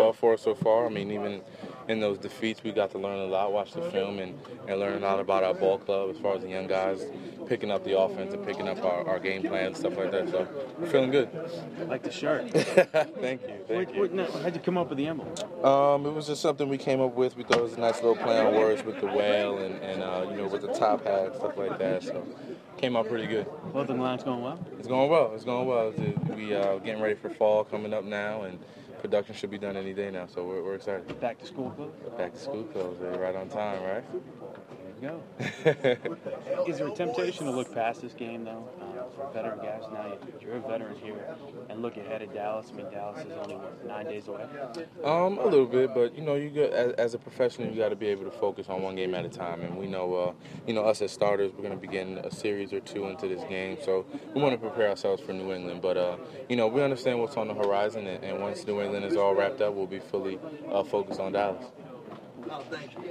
well for us so far. I mean, even in those defeats, we got to learn a lot, watch the film, and learn a lot about our ball club as far as the young guys picking up the offense and picking up our game plan and stuff like that. So we're feeling good. I like the shirt. Thank you. How'd you come up with the emblem? It was just something we came up with. We thought it was a nice little play on words with the whale and with the top hat, stuff like that. So came out pretty good. Clothing line's going well? It's going well. We getting ready for fall coming up now, and production should be done any day now. So we're excited. Back to school clothes? Back to school clothes. Right on time, right? There you go. Is there a temptation to look past this game, though, for veteran guys? Now you're a veteran here, and look ahead at Dallas. I mean, Dallas is only 9 days away. A little bit, but you got as a professional, you got to be able to focus on one game at a time. And we know, us as starters, we're going to be getting a series or two into this game, so we want to prepare ourselves for New England. But we understand what's on the horizon, and once New England is all wrapped up, we'll be fully focused on Dallas. Oh, thank you.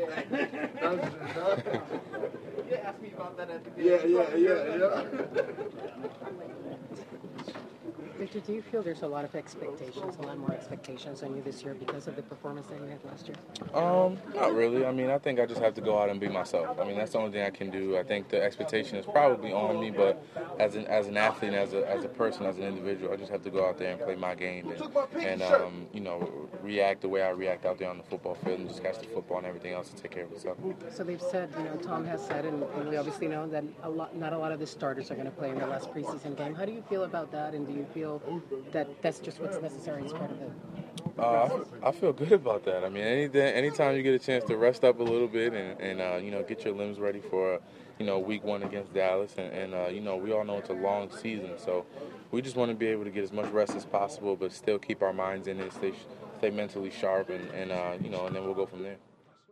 You asked me about that at the beginning. Yeah. Victor, do you feel there's a lot more expectations on you this year because of the performance that you had last year? Not really. I mean, I think I just have to go out and be myself. I mean, that's the only thing I can do. I think the expectation is probably on me, but as an athlete, and as a person, as an individual, I just have to go out there and play my game and react the way I react out there on the football field and just catch the football and everything else to take care of itself. So they've said, Tom has said, and we obviously know that not a lot of the starters are going to play in the last preseason game. How do you feel about that, and do you feel that that's just what's necessary as part of it? I feel good about that. I mean, anytime you get a chance to rest up a little bit and get your limbs ready for week one against Dallas, and we all know it's a long season, so we just want to be able to get as much rest as possible, but still keep our minds in it, stay mentally sharp, and then we'll go from there.